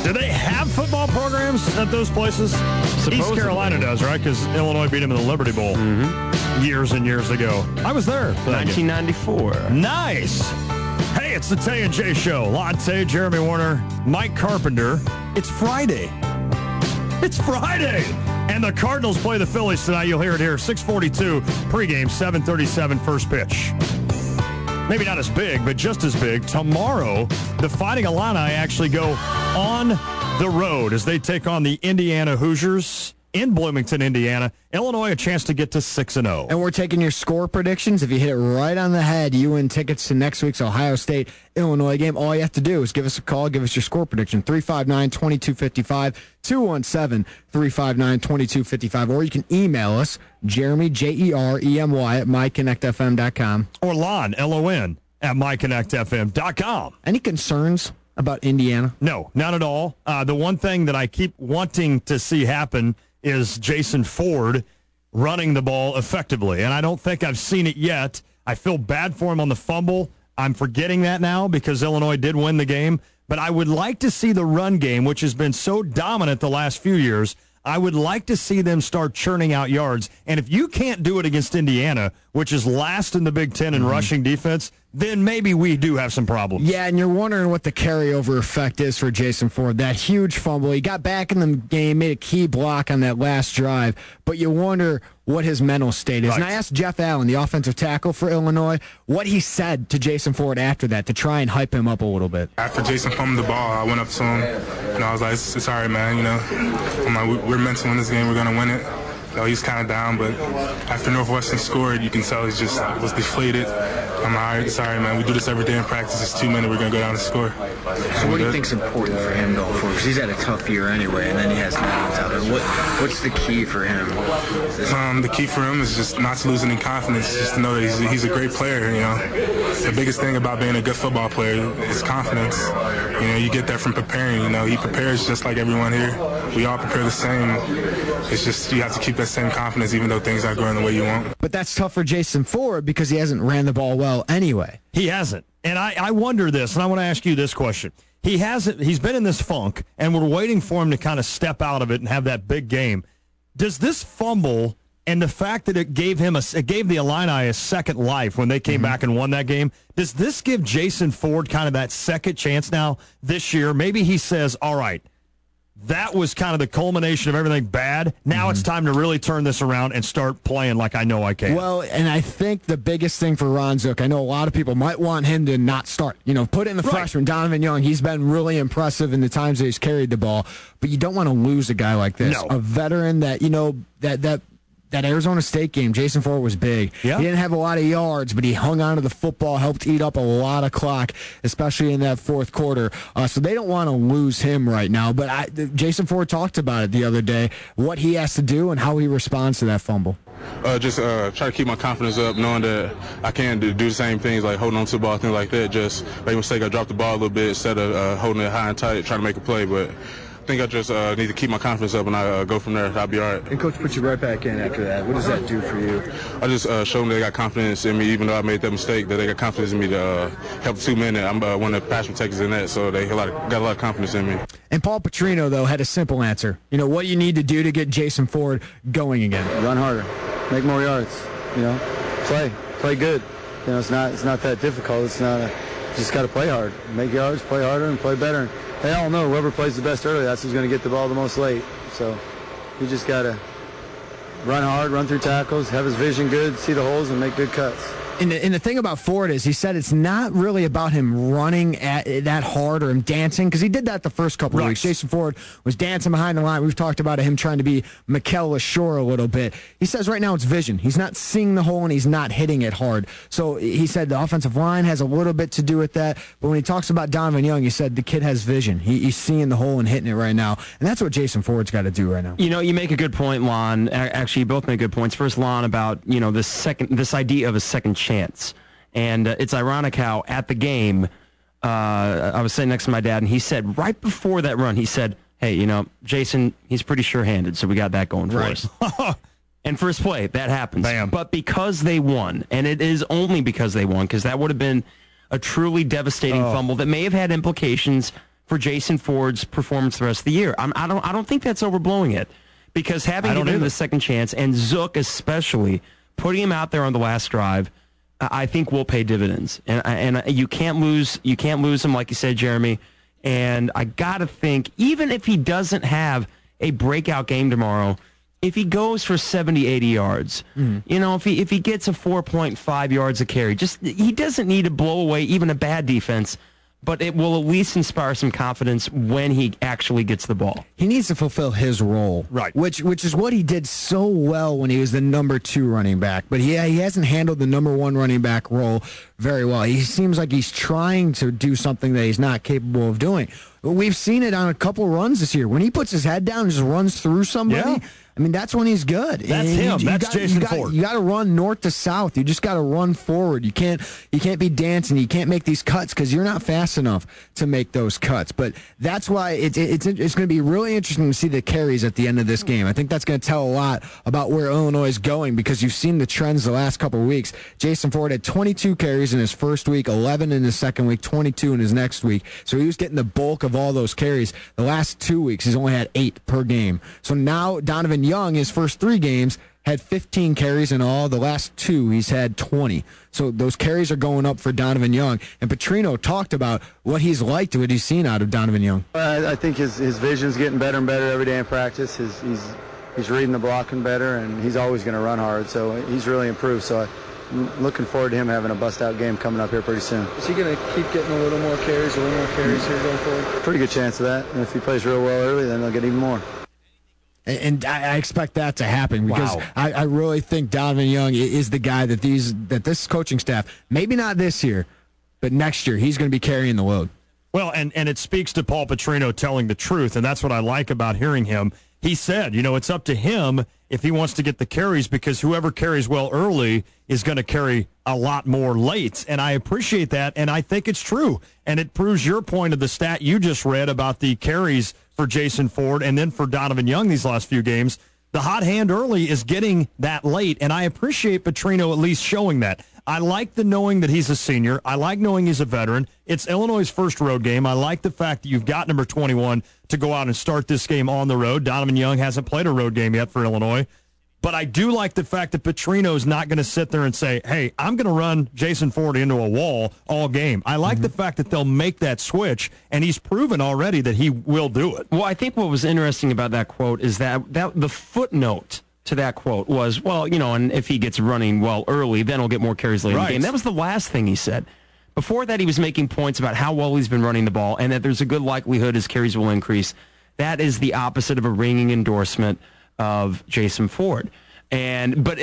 Do they have football programs at those places? Supposedly. East Carolina does, right? Because Illinois beat them in the Liberty Bowl years and years ago. I was there. 1994. Nice. Hey, it's the Tay and Jay Show. Latte, Jeremy Warner, Mike Carpenter. It's Friday. It's Friday. And the Cardinals play the Phillies tonight. You'll hear it here. 6:42 pregame, 7:37 first pitch. Maybe not as big, but just as big. Tomorrow, the Fighting Illini actually go on the road as they take on the Indiana Hoosiers in Bloomington, Indiana. Illinois, a chance to get to 6-0. And we're taking your score predictions. If you hit it right on the head, you win tickets to next week's Ohio State-Illinois game. All you have to do is give us a call, give us your score prediction, 359-2255, 217-359-2255, or you can email us, Jeremy, Jeremy, at myconnectfm.com. Or Lon, Lon, at myconnectfm.com. Any concerns about Indiana? No, not at all. The one thing that I keep wanting to see happen is Jason Ford running the ball effectively, and I don't think I've seen it yet. I feel bad for him on the fumble. I'm forgetting that now because Illinois did win the game, but I would like to see the run game, which has been so dominant the last few years. I would like to see them start churning out yards, and if you can't do it against Indiana, which is last in the Big Ten in rushing defense, then maybe we do have some problems. Yeah, and you're wondering what the carryover effect is for Jason Ford. That huge fumble. He got back in the game, made a key block on that last drive, but you wonder what his mental state is. Right. And I asked Jeff Allen, the offensive tackle for Illinois, what he said to Jason Ford after that to try and hype him up a little bit. After Jason fumbled the ball, I went up to him, and I was like, it's all right, man, I'm like, we're meant to win this game. We're going to win it. He's kind of down, but after Northwestern scored, you can tell he just was deflated. I'm like, all right, it's all right, man. We do this every day in practice. It's 2 minutes. We're going to go down and score. So what do you think's important for him going forward? Because he's had a tough year anyway, and then he has Nines out there. What's the key for him? The key for him is just not to lose any confidence, just to know that he's a great player, The biggest thing about being a good football player is confidence. You get that from preparing. He prepares just like everyone here. We all prepare the same. It's just you have to keep that same confidence even though things aren't going the way you want. But that's tough for Jason Ford because he hasn't ran the ball well anyway. He hasn't. And I wonder this, and I want to ask you this question. He's been in this funk, and we're waiting for him to kind of step out of it and have that big game. Does this fumble and the fact that it gave the Illini a second life when they came back and won that game, does this give Jason Ford kind of that second chance now this year? Maybe he says, all right, that was kind of the culmination of everything bad. Now it's time to really turn this around and start playing like I know I can. Well, and I think the biggest thing for Ron Zook, I know a lot of people might want him to not start. Put in the freshman, Donovan Young. He's been really impressive in the times that he's carried the ball. But you don't want to lose a guy like this. No. A veteran that, that Arizona State game, Jason Ford was big. Yeah. He didn't have a lot of yards, but he hung on to the football, helped eat up a lot of clock, especially in that fourth quarter. So they don't want to lose him right now. But Jason Ford talked about it the other day, what he has to do and how he responds to that fumble. Just try to keep my confidence up, knowing that I can do the same things like holding on to the ball, things like that. Just make a mistake, I drop the ball a little bit instead of holding it high and tight, trying to make a play. But I think I just need to keep my confidence up, and I go from there. I'll be all right. And Coach put you right back in after that. What does that do for you? I just show them they got confidence in me, even though I made that mistake, that they got confidence in me to help 2 minutes. I'm one of the pass takers in that, so they got a lot of confidence in me. And Paul Petrino, though, had a simple answer. What do you need to do to get Jason Ford going again? Run harder, make more yards, play good. It's not that difficult. You just got to play hard, make yards, play harder, and play better. They all know whoever plays the best early, that's who's going to get the ball the most late. So you just got to run hard, run through tackles, have his vision good, see the holes, and make good cuts. And the thing about Ford is he said it's not really about him running at that hard or him dancing, because he did that the first couple of weeks. Jason Ford was dancing behind the line. We've talked about him trying to be Mikel Lashore a little bit. He says right now it's vision. He's not seeing the hole and he's not hitting it hard. So he said the offensive line has a little bit to do with that. But when he talks about Donovan Young, he said the kid has vision. He's seeing the hole and hitting it right now. And that's what Jason Ford's got to do right now. You make a good point, Lon. Actually, you both make good points. First, Lon, about this idea of a second chance. And it's ironic how at the game, I was sitting next to my dad, and he said right before that run, he said, hey, Jason, he's pretty sure-handed, so we got that going for us. And first play, that happens. Bam. But because they won, and it is only because they won, because that would have been a truly devastating fumble that may have had implications for Jason Ford's performance the rest of the year. I don't think that's overblowing it, because having given him the second chance, and Zook especially, putting him out there on the last drive, I think will pay dividends. And you can't lose him, like you said, Jeremy. And I got to think, even if he doesn't have a breakout game tomorrow, if he goes for 70, 80 yards, if he gets a 4.5 yards a carry, he doesn't need to blow away even a bad defense, but it will at least inspire some confidence when he actually gets the ball. He needs to fulfill his role, right? Which is what he did so well when he was the number 2 running back. But he hasn't handled the number 1 running back role very well. He seems like he's trying to do something that he's not capable of doing. We've seen it on a couple runs this year. When he puts his head down and just runs through somebody, I mean, that's when he's good. That's him. That's Jason Ford. You got to run north to south. You just got to run forward. You can't be dancing. You can't make these cuts because you're not fast enough to make those cuts. But that's why it's going to be really interesting to see the carries at the end of this game. I think that's going to tell a lot about where Illinois is going, because you've seen the trends the last couple of weeks. Jason Ford had 22 carries in his first week, 11 in his second week, 22 in his next week. So he was getting the bulk of all those carries. The last 2 weeks, he's only had 8 per game. So now Donovan Young, his first 3 games, had 15 carries in all. The last 2, he's had 20. So those carries are going up for Donovan Young. And Petrino talked about what he's liked, what he's seen out of Donovan Young. I think his vision's getting better and better every day in practice. He's reading the blocking better, and he's always going to run hard. So he's really improved. So I'm looking forward to him having a bust-out game coming up here pretty soon. Is he going to keep getting a little more carries here going forward? Pretty good chance of that. And if he plays real well early, then he'll get even more. And I expect that to happen, because I really think Donovan Young is the guy that this coaching staff, maybe not this year, but next year, he's going to be carrying the load. Well, and it speaks to Paul Petrino telling the truth, and that's what I like about hearing him. He said, it's up to him if he wants to get the carries, because whoever carries well early is going to carry a lot more late. And I appreciate that, and I think it's true. And it proves your point of the stat you just read about the carries for Jason Ford and then for Donovan Young these last few games. The hot hand early is getting that late, and I appreciate Petrino at least showing that. I like the knowing that he's a senior. I like knowing he's a veteran. It's Illinois' first road game. I like the fact that you've got number 21 to go out and start this game on the road. Donovan Young hasn't played a road game yet for Illinois. But I do like the fact that Petrino's not going to sit there and say, hey, I'm going to run Jason Ford into a wall all game. I like the fact that they'll make that switch, and he's proven already that he will do it. Well, I think what was interesting about that quote is that the footnote to that quote was, and if he gets running well early, then he'll get more carries later in the game. That was the last thing he said. Before that, he was making points about how well he's been running the ball and that there's a good likelihood his carries will increase. That is the opposite of a ringing endorsement of Jason Ford. But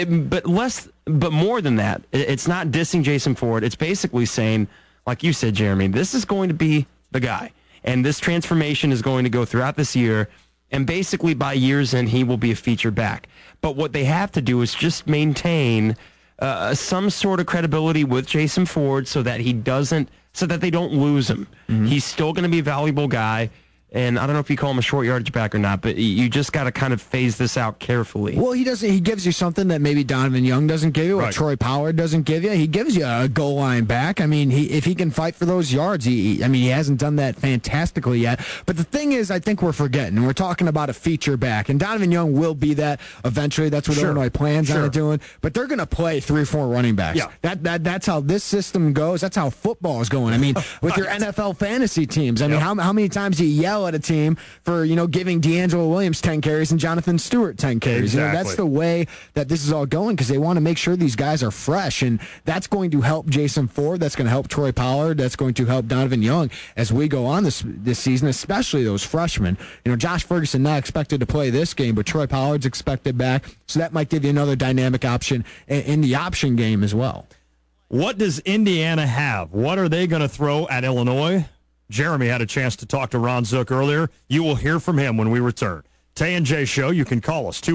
more than that, it's not dissing Jason Ford. It's basically saying, like you said, Jeremy, this is going to be the guy. And this transformation is going to go throughout this year. And basically by year's end, he will be a feature back. But what they have to do is just maintain some sort of credibility with Jason Ford so that they don't lose him. He's still going to be a valuable guy. And I don't know if you call him a short yardage back or not, but you just got to kind of phase this out carefully. Well, he doesn't. He gives you something that maybe Donovan Young doesn't give you, or Troy Pollard doesn't give you. He gives you a goal line back. I mean, if he can fight for those yards, he hasn't done that fantastically yet. But the thing is, I think we're forgetting, and we're talking about a feature back, and Donovan Young will be that eventually. That's what Illinois plans on doing. But they're going to play 3-4 running backs. Yeah. That's how this system goes. That's how football is going. I mean, with your NFL fantasy teams. I mean, how many times do you yell at a team for giving D'Angelo Williams 10 carries and Jonathan Stewart 10 carries? Exactly. That's the way that this is all going, because they want to make sure these guys are fresh, and that's going to help Jason Ford. That's going to help Troy Pollard. That's going to help Donovan Young as we go on this season, especially those freshmen. Josh Ferguson not expected to play this game, but Troy Pollard's expected back, so that might give you another dynamic option in the option game as well. What does Indiana have? What are they going to throw at Illinois? Jeremy had a chance to talk to Ron Zook earlier. You will hear from him when we return. Tay and Jay Show, you can call us,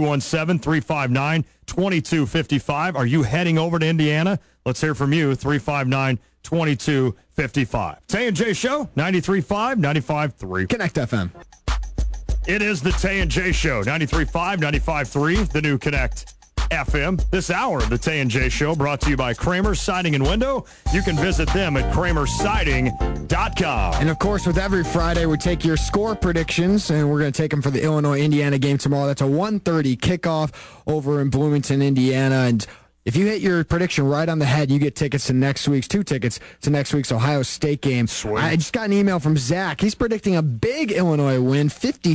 217-359-2255. Are you heading over to Indiana? Let's hear from you, 359-2255. Tay and Jay Show, 93.5, 95.3. Connect FM. It is the Tay and Jay Show, 93.5, 95.3, the new Connect FM. This hour of the Tay and Jay Show brought to you by Kramer's Siding and Window. You can visit them at kramersiding.com. And, of course, with every Friday, we take your score predictions, and we're going to take them for the Illinois-Indiana game tomorrow. That's a 1:30 kickoff over in Bloomington, Indiana. And if you hit your prediction right on the head, you get tickets to next week's, 2 tickets to next week's Ohio State game. Sweet. I just got an email from Zach. He's predicting a big Illinois win,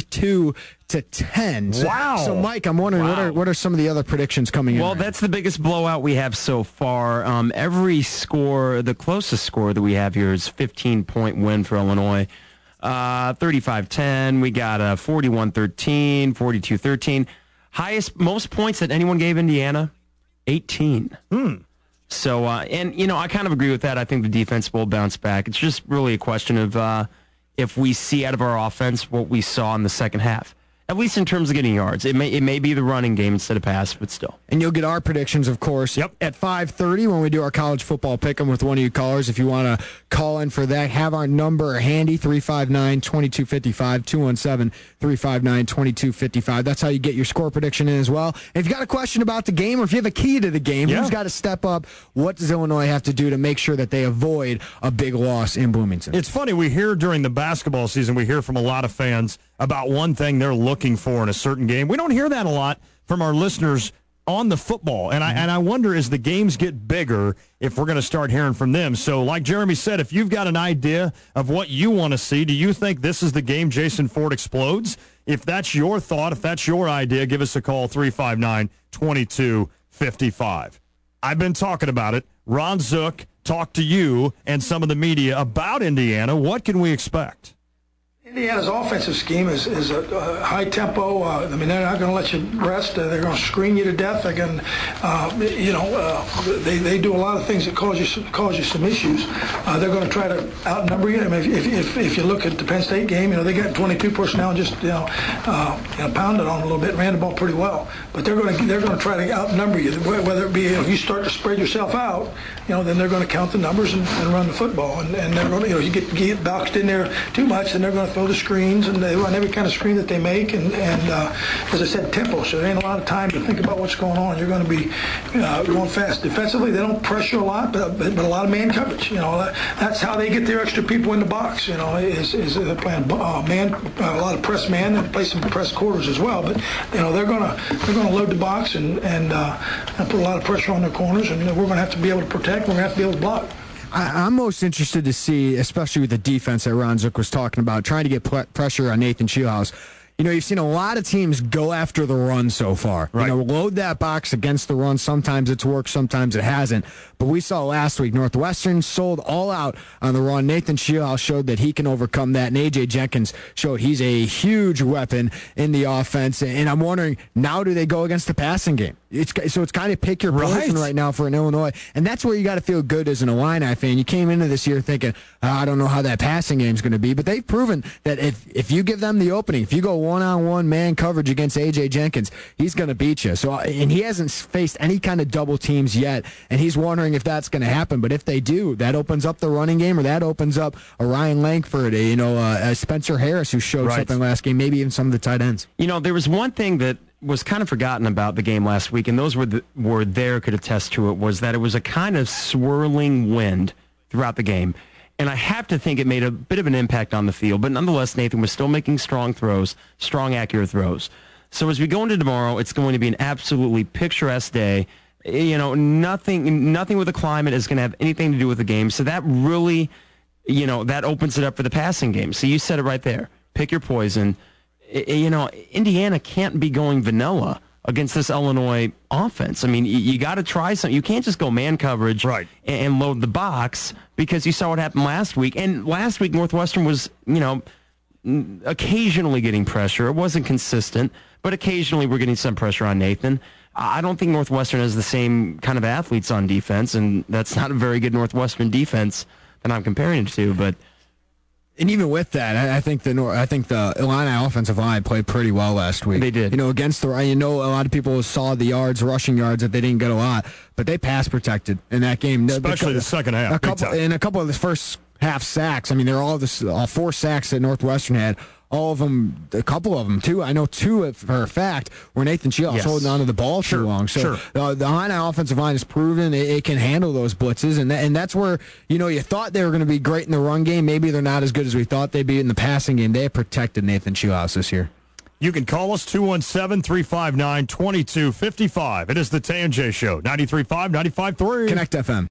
52-10. Wow. So, Mike, I'm wondering, what are some of the other predictions coming in? Well, that's the biggest blowout we have so far. Every score, the closest score that we have here is 15-point win for Illinois. 35-10. We got a 41-13, 42-13. Most points that anyone gave Indiana, 18. So, and, I kind of agree with that. I think the defense will bounce back. It's just really a question of if we see out of our offense what we saw in the second half. At least in terms of getting yards. It may be the running game instead of pass, but still. And you'll get our predictions, of course, at 5:30 when we do our college football pick'em with one of you callers. If you want to call in for that, have our number handy, 359-2255, 217-359-2255. That's how you get your score prediction in as well. And if you got a question about the game or if you have a key to the game, who's got to step up? What does Illinois have to do to make sure that they avoid a big loss in Bloomington? It's funny, we hear during the basketball season, we hear from a lot of fans about one thing they're looking for in a certain game. We don't hear that a lot from our listeners on the football. And I wonder, as the games get bigger, if we're going to start hearing from them. So like Jeremy said, if you've got an idea of what you want to see, do you think this is the game Jason Ford explodes? If that's your thought, if that's your idea, give us a call, 359-2255. I've been talking about it. Ron Zook talked to you and some of the media about Indiana. What can we expect? Indiana's offensive scheme is a high tempo. They're not going to let you rest. They're going to screen you to death. They're going, they do a lot of things that cause you some issues. They're going to try to outnumber you. I mean, if you look at the Penn State game, they got 22 personnel and just pounded on them a little bit, ran the ball pretty well. But they're going to try to outnumber you. Whether it be if you start to spread yourself out, then they're going to count the numbers and run the football. And they're going to, you get boxed in there too much, then they're going to throw the screens, and they run every kind of screen that they make, and as I said, tempo. So there ain't a lot of time to think about what's going on. You're going to be going fast. Defensively, they don't pressure a lot, but a lot of man coverage. That's how they get their extra people in the box. Is they're playing man, a lot of press man, and play some press quarters as well. But they're going to load the box and put a lot of pressure on their corners, and we're going to have to be able to protect. We're going to have to be able to block. I'm most interested to see, especially with the defense that Ron Zook was talking about, trying to get pressure on Nathan Scheelhaus. You've seen a lot of teams go after the run so far. Right. Load that box against the run. Sometimes it's worked, sometimes it hasn't. But we saw last week, Northwestern sold all out on the run. Nathan Scheelhaus showed that he can overcome that, and A.J. Jenkins showed he's a huge weapon in the offense. And I'm wondering, now do they go against the passing game? It's kind of pick your poison right now for an Illinois. And that's where you got to feel good as an Illini fan. You came into this year thinking, I don't know how that passing game's going to be. But they've proven that if you give them the opening, if you go one-on-one man coverage against A.J. Jenkins, he's going to beat you. And he hasn't faced any kind of double teams yet, and he's wondering if that's going to happen. But if they do, that opens up the running game, or that opens up a Ryan Langford, a Spencer Harris who showed something last game, maybe even some of the tight ends. There was one thing that was kind of forgotten about the game last week, and those were there could attest to it, was that it was a kind of swirling wind throughout the game. And I have to think it made a bit of an impact on the field. But nonetheless, Nathan was still making strong throws, strong, accurate throws. So as we go into tomorrow, it's going to be an absolutely picturesque day. Nothing with the climate is going to have anything to do with the game. So that really, that opens it up for the passing game. So you said it right there. Pick your poison. Indiana can't be going vanilla against this Illinois offense. I mean, you got to try something. You can't just go man coverage and load the box, because you saw what happened last week. And last week, Northwestern was, occasionally getting pressure. It wasn't consistent, but occasionally we're getting some pressure on Nathan. I don't think Northwestern has the same kind of athletes on defense, and that's not a very good Northwestern defense that I'm comparing it to, but... And even with that, I think the Illini offensive line played pretty well last week. They did. Against the run. A lot of people saw the rushing yards, that they didn't get a lot, but they pass protected in that game. Especially the second half. A couple of the first half sacks. I mean, they're all 4 sacks that Northwestern had. all of them, a couple of them, too. I know two for a fact where Nathan Sheehouse holding onto the ball too long. So the Illini offensive line has proven it can handle those blitzes, and that's where, you thought they were going to be great in the run game. Maybe they're not as good as we thought they'd be in the passing game. They have protected Nathan Sheehouse this year. You can call us 217-359-2255. It is the Tay and Jay Show, 93.5, 95.3. Connect FM.